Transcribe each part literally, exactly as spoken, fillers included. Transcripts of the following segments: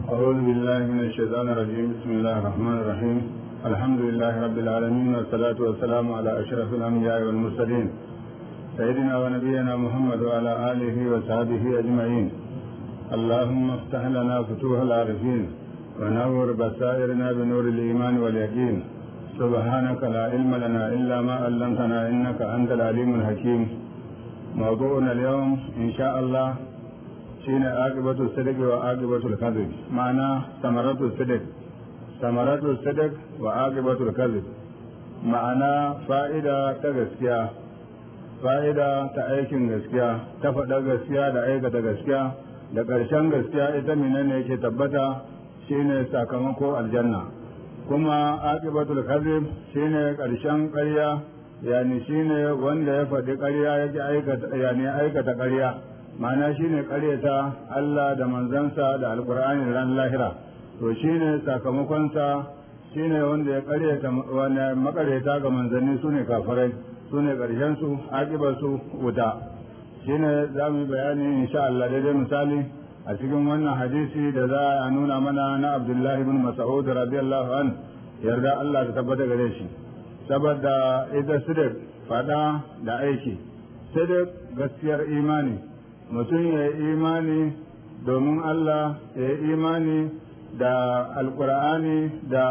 أعوذ بالله من الشيطان الرجيم. بسم الله الرحمن الرحيم. الحمد لله رب العالمين، والصلاة والسلام على أشرف الأنبياء والمرسلين سيدنا ونبينا محمد وعلى آله وصحبه أجمعين. اللهم افتح لنا فتوح العارفين ونور بصائرنا بنور الإيمان واليقين. سبحانك لا علم لنا إلا ما علمتنا إنك أنت العليم الحكيم. موضوعنا اليوم إن شاء الله شين عاقبة الصدق وعاقبة الكذب، معنى ثمرة الصدق ثمرة الصدق وعاقبة الكذب، معنى فائدة تغسكيا fa'ida ta aikin gaskiya, ta faɗa gaskiya da aikata gaskiya, da ƙarshen gaskiya ita menene yake tabbata shine sakamako aljanna. Kuma aqibatul kadhib shine ƙarshen ƙarya, yani shine wanda ya faɗi ƙarya yake aikata yani aikata ƙarya, ma'ana shine ƙaryata Allah da manzansa da alqur'ani ran lahira. To shine sakamakon sa shine wanda ya ƙaryata wanda makareta ga manzanni sune kafirai, su ne ƙarshensu aƙibarsu wuta. shi ne za mu yi bayani insha Allah daidai misali a cikin wannan hadisi da za a nuna mana na Abdullahi bin Mas'ud radiyallahu an, yarda Allah ta tabbata gare shi. Saboda ita sidik faɗa da aiki, sidik gaskiyar imani, mutum ya yi imani domin Allah, ya yi imani da alkur'ani da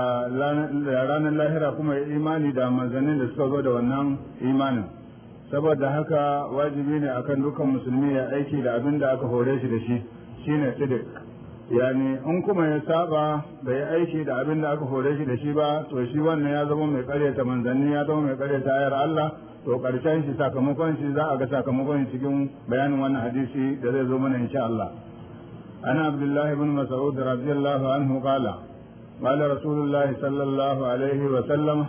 ranar lahira, kuma ya imani da manzannin da suka zo da wannan imanin. Saboda haka wajibi ne akan dukkan musulmi ya aiki da abin da aka hore shi da shi, shine sidik. Yani in kuma ya saba bai aiki da abin da aka hore shi da shi ba, to shi wannan ya zama mai karyata manzanni, ya zama mai karyata ayar Allah. To karshen shi sakamakon shi za a ga sakamakon cikin bayanin wannan hadisi da zai zo mana insha Allah. أنا عبد الله بن مسعود رضي الله عنه قال قال رسول الله صلى الله عليه وسلم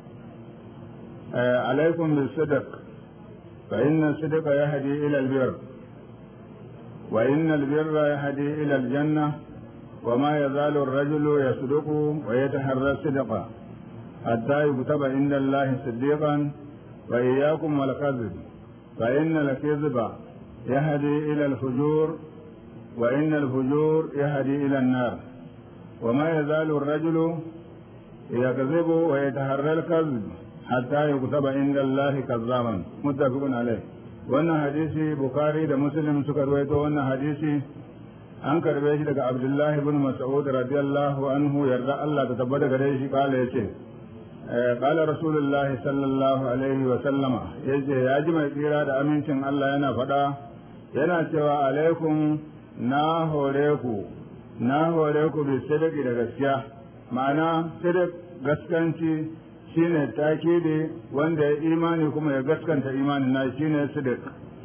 عليكم بالصدق فإن الصدق يهدي إلى البر وإن البر يهدي إلى الجنة وما يزال الرجل يصدق ويتحرى الصدق حتى يكتب عند الله صديقا وإياكم والكذب فإن الكذب يهدي إلى الفجور وإن الفجور يهدي إلى النار وما يزال الرجل يكذب ويتحرى الكذب حتى يكتب عند الله كذابا. متفق عليه. وأن حديثي بخاري ده مسلم سكر ويتو وأن حديثي أنكر بيش لك عبد الله بن مسعود رضي الله عنه يرضى الله تتبت قريش قال يشي قال رسول الله صلى الله عليه وسلم يجي يجمع إرادة أمين الله ينا فدا ينا سوى عليكم na hore ku na hore ku bi sadaki da gaskiya, ma'ana sadak gaskanci shine takidi wanda ya imani kuma ya gaskanta imanin na shine sadak.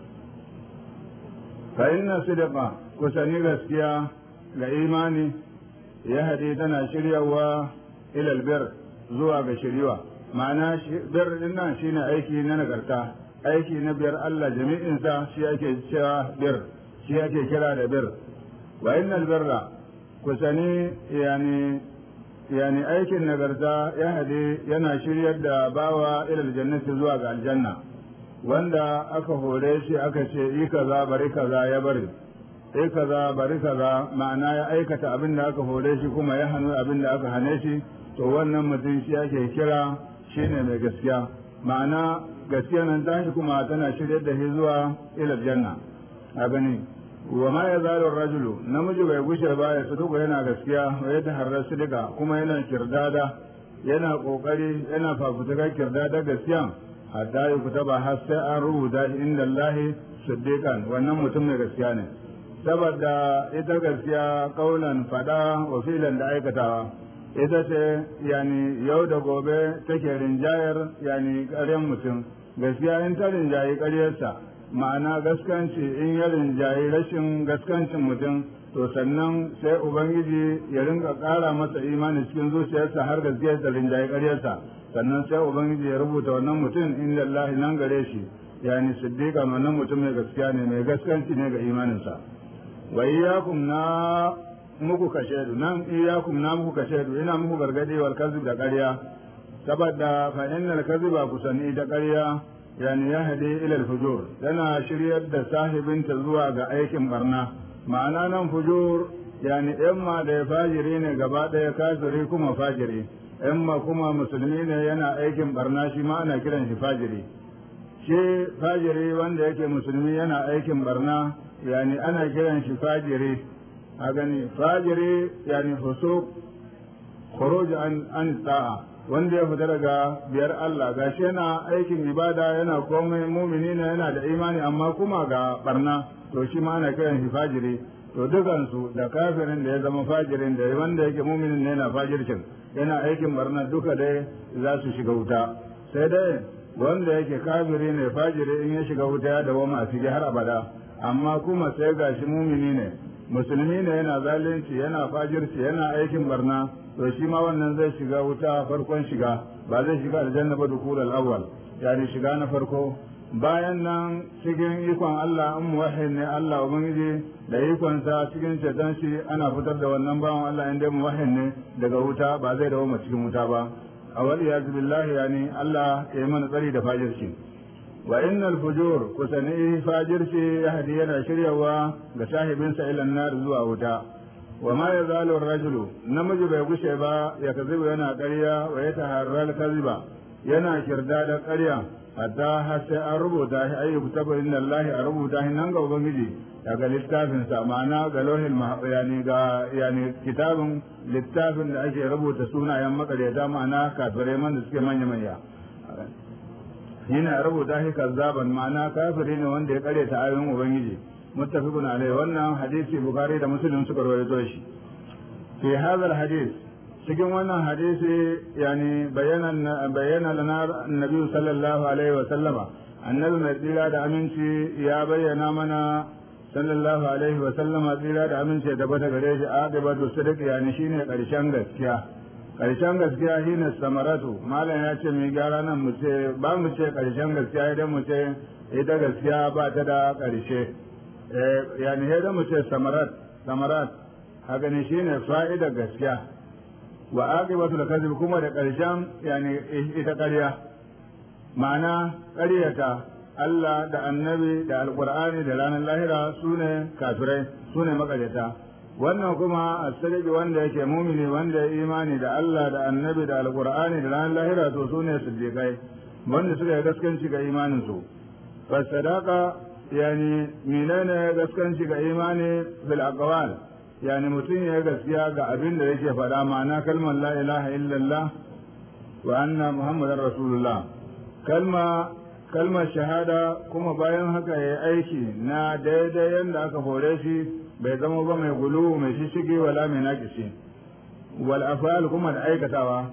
fa inna sadaqa kusani gaskiya ga imani ya hade tana shiryawa ilal bir zuwa ga shiriwa, ma'ana bir din nan shine aiki na nagarta, aiki na biyar Allah jami'in sa shi ake cewa bir, shi ake kira da bir. wa innal birra kusani yani yani aikin nagarta ya hade yana shiryar da bawa ilal jannati zuwa ga aljanna, wanda aka hore shi aka ce yi kaza bari kaza ya bari, yi kaza bari kaza, ma'ana ya aikata abin da aka hore shi kuma ya hanu abin da aka hane shi, to wannan mutum shi ake kira shine mai gaskiya, ma'ana gaskiya nan tashi kuma tana shiryar da shi zuwa ilal janna. a gani wa ma ya zalo rajulu namiji bai gushe ba ya sudugo yana gaskiya wa ya taharrar sidika kuma yana kirdada, yana kokari yana fafutukar kirdada gaskiya hatta ya kutaba har sai an rubuta shi inda Allah siddiqan, wannan mutum mai gaskiya ne. Saboda ita gaskiya kaulan fada wa filan da aikatawa ita ce yani yau da gobe take rinjayar yani ƙaryan mutum. Gaskiya in ta rinjayi ƙaryarsa, ma'ana gaskanci in ya rinjayi rashin gaskancin mutum, to sannan sai ubangiji ya rinka ƙara masa imani cikin zuciyarsa har gaskiyar ta rinjayi ƙaryarsa, sannan sai ubangiji ya rubuta wannan mutum inda Allah nan gare shi yani siddiqa, wannan mutum mai gaskiya ne, mai gaskanci ne ga imaninsa. wa iyyakum na muku kashedu nan iyyakum na muku kashedu ina muku gargadi wal kazib da ƙarya. saboda fa innal kaziba kusani da ƙarya yani ya hade ilal fujur yana shiryar da sahibinta zuwa ga aikin barna, ma'ana nan fujur yani imma da fajiri ne gaba ɗaya kafiri kuma fajiri, imma kuma musulmi ne yana aikin barna shi ma ana kiran shi fajiri. Shi fajiri wanda yake musulmi yana aikin barna yani ana kiran shi fajiri. A gani fajiri yani fusuk khuruj an an ta'a, wanda ya fita daga biyar Allah, gashi yana aikin ibada yana komai mumini ne yana da imani amma kuma ga barna, to shi ma ana kiran shi fajiri. To dukansu da kafirin da ya zama fajirin da wanda yake muminin ne yana fajircin yana aikin barna duka dai za su shiga wuta. Sai dai wanda yake kafiri ne fajiri in ya shiga wuta ya dawoma a cikin har abada, amma kuma sai gashi mumini ne musulmi ne yana zalunci yana fajirci yana aikin barna, to shi ma wannan zai shiga wuta farkon shiga, ba zai shiga aljanna ba dukul al-awwal, yani shiga na farko. Bayan nan cikin ikon Allah in muwahhid ne Allah ubangiji da ikon sa cikin ceton shi ana fitar da wannan bawan Allah inda muwahhid ne daga wuta, ba zai dawo cikin wuta ba. Awal ya billahi yani Allah ya yi mana tsari da fajirci. Wa innal fujur kusani fajirci yahdi yana shiryawa ga sahibinsa ila nar zuwa wuta. Wa ma yazalu ar-rajulu namiji bai gushe ba ya kazibu yana ƙarya wa ya taharral kaziba yana kirda da ƙarya hatta har sai an rubuta shi ayyuka tabar inna Allah a rubuta shi nan ga ubangiji daga littafin sa, ma'ana ga lauhil yani ga yani kitabun littafin da ake rubuta sunayen makareta ma'ana kafirai man da suke manya manya yana rubuta shi kazzaban ma'ana kafiri ne wanda ya kare ta ayoyin ubangiji. muttafiqun alaihi, wannan hadisi bukhari da muslim suka rawaito shi. fi hadha hadis cikin wannan hadisi yani bayyana bayyana lana annabi sallallahu alaihi wa sallama annabi mai tsira da aminci ya bayyana mana sallallahu alaihi wa sallama tsira da aminci da bata gare shi aqibatu sidq yani shine karshen gaskiya. Karshen gaskiya shine samaratu, malam ya ce mai gyara nan mu ce ba mu ce karshen gaskiya idan mu ce ita gaskiya ba ta da karshe, eh yani idan mu ce samarat samarat haka ne shine fa'idar gaskiya. Wa aqibatu al-kadhib kuma da karshen yani ita ƙarya, ma'ana ƙaryata Allah da annabi da alqur'ani da ranar lahira sune kafirai sune makaryata. Wannan kuma asali wanda yake mumini wanda ya imani da Allah da annabi da alqur'ani da ranar lahira to sune siddiqai wanda suka yi gaskanci ga imanin su. Fa sadaqa yani menene gaskanci ga imani bil aqwal, yani mutum ya gaskiya ga abin da yake faɗa, ma'ana kalmar la ilaha illallah wa anna muhammadar rasulullah, kalma kalmar shahada, kuma bayan haka ya aiki na daidai yadda aka hore shi, bai zama ba mai gulu mai shishige wala mai naƙishi. Wal afal kuma da aikatawa,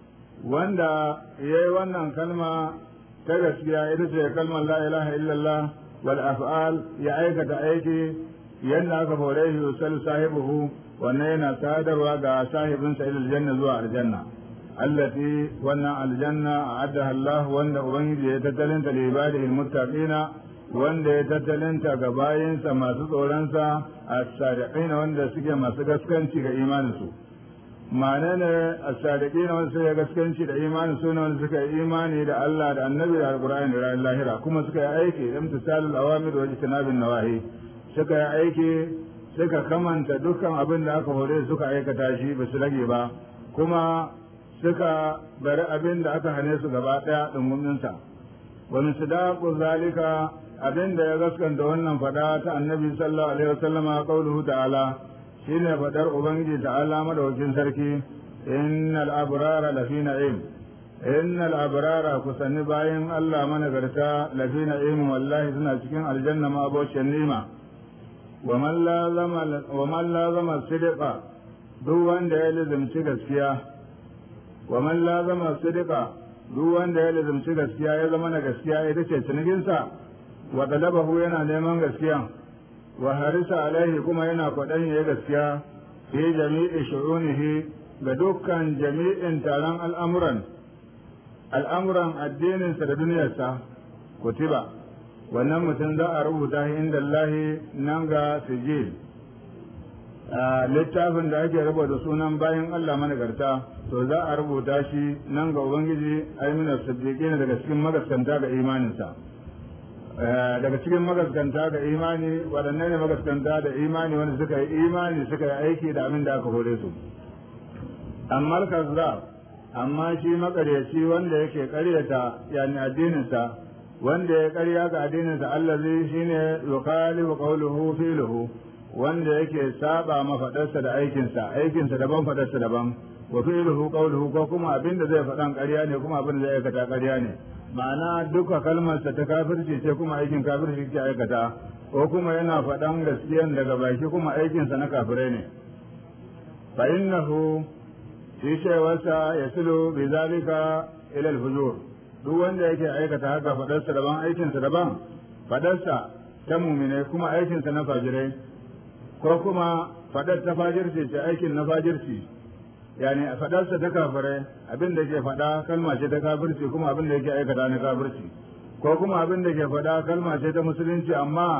wanda ya yi wannan kalma ta gaskiya ita ce kalmar la ilaha illallah wal afal ya aikata aiki yadda aka hore shi yusal sahibuhu, wannan yana sadarwa ga sahibinsa ila aljanna zuwa aljanna. allati wannan aljanna a'addaha Allah wanda ubangiji ya tattalinta li ibadihi almuttaqina, wanda ya tattalinta ga bayinsa masu tsoronsa as-sadiqina wanda suke masu gaskanci ga imaninsu. ma'ana ne as-sadiqina wanda suke gaskanci da imaninsu ne wanda suka yi imani da Allah da annabi da alqur'ani da ranar lahira, kuma suka yi aiki imtisalul awamir wa ijtinabin nawahi, suka yi aiki suka kamanta dukkan abin da aka hore suka aikata shi ba su rage ba, kuma suka bari abin da aka hane su gaba ɗaya ɗunguminsa. Wani su daƙo zalika abin da ya gaskanta wannan faɗa ta annabi sallallahu alaihi wasallama qauluhu ta'ala shine faɗar ubangiji ta'ala madaukakin sarki innal abrara lafi na'im innal abrara kusanni bayan Allah managarta lafi na'im wallahi suna cikin aljanna ma abocin nima. wa man lazama wa man lazama sidqa duk wanda ya lazimci gaskiya wa man lazama sidqa duk wanda ya lazimci gaskiya ya zama na gaskiya ita ce ciniginsa, wa talabahu yana neman gaskiya, wa harisa alaihi kuma yana kwaɗan ya gaskiya fi jami'i shu'unihi ga dukkan jami'in taron al'amuran al'amuran addininsa da duniyarsa, kutiba wannan mutum za a rubuta shi inda Allah nan ga sijil littafin da ake rubuta sunan bayan Allah managarta, to za a rubuta shi nan ga ubangiji aimina siddiqina daga cikin magaskanta ga imaninsa. daga cikin magaskanta da imani waɗanne ne magaskanta da imani wanda suka yi imani suka yi aiki da abin da aka hore su amma kazzab amma shi makaryaci wanda yake karyata yani addininsa wanda ya karya ga addininsa allazi shine yuqalibu qawluhu fi'luhu wanda yake saba mafadarsa da aikinsa aikinsa daban fadarsa daban wa fi'luhu qawluhu ko kuma abinda zai faɗan ƙarya ne kuma abinda zai aikata ƙarya ne ma'ana duka kalmarsa ta kafirci ce kuma aikin kafirci ke aikata ko kuma yana faɗan gaskiyan daga baki kuma aikinsa na kafirai ne fa innahu shi cewarsa yasilu bi zalika ila al-fujur duk wanda yake aikata haka fadarsa daban aikinsa daban fadarsa ta mumine kuma aikinsa na fajirai ko kuma fadar ta fajirci ce aikin na fajirci yani a fadarsa ta kafirai abin da ke fada kalma ce ta kafirci kuma abin da yake aikata na kafirci ko kuma abin da ke fada kalma ce ta musulunci amma